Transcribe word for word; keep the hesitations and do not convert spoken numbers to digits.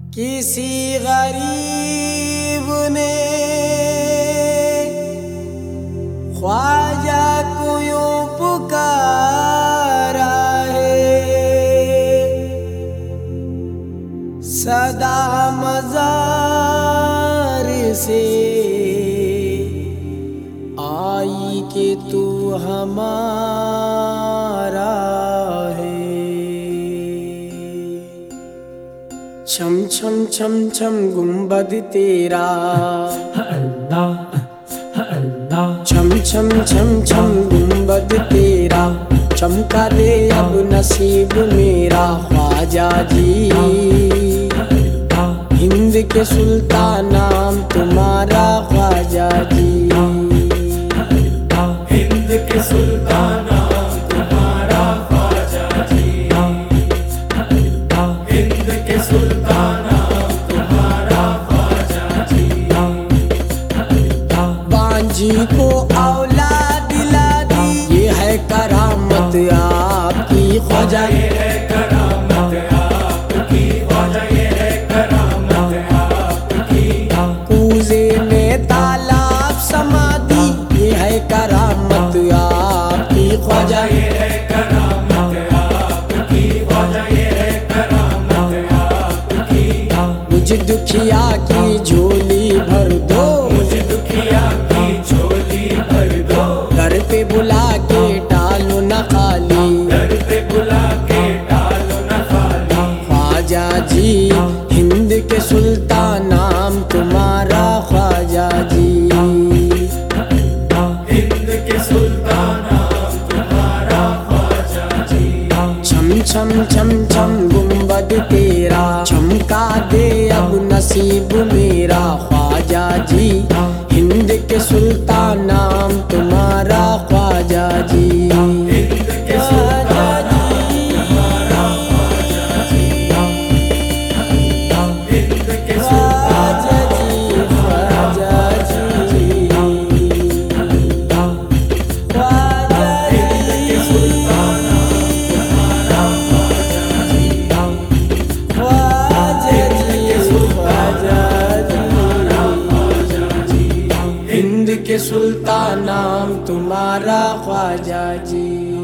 کسی غریب نے خواجہ کو یوں پکارا ہے، صدا مزار سے آئی کہ تو ہمارا ہے۔ چھم چھم چھم چھم گنبد تیرا اللہ اللہ، چھم چھم چھم چھم گنبد تیرا، چمکا دے اب نصیب میرا خواجہ جی۔ ہند کے سلطان نام تمہارا خواجہ جی، ہند کے سلطان نام تمہارا خواجہ جی، ہند کے سلطان نام تمہارا خواجہ جی۔ بانجی کو اولاد دلا دی، یہ ہے کرامت آپ کی خواجہ، یہ ہے کرامت آپ کی خواجہ، یہ ہے کرامت آپ کی۔ کوزے میں تالاب سمادی، یہ ہے کرامت آپ کی خواجہ، یہ ہے کرامت آپ کی خواجہ، یہ ہے کرامت آپ کی۔ مجھ دکھیا کی جھولی بھر دو، مجھ دکھیا کی جھولی بھر دو، گھر پہ بلا کے ڈالو نہ خالی، گھر پہ بلا کے ڈالو نہ خالی۔ خواجہ جی ہند کے سلطان نام تمہارا خواجہ جی، ہند کے سلطان نام تمہارا خواجہ جی۔ چھم چھم چھم چھم گنبد تیرا، چمکا دے اب نصیب میرا خواجہ جی، ہند کے سلطان نام تمہارا خواجہ جی، ہند کے سلطان نام تمہارا خواجہ جی، ہند کے سلطان خواجہ جی، خواجہ جی، خواجہ ہند کے سلطان نام تمہارا خواجہ جی، خواجہ جی، خواجہ جی، ہند کے سلطان نام تمہارا خواجہ جی۔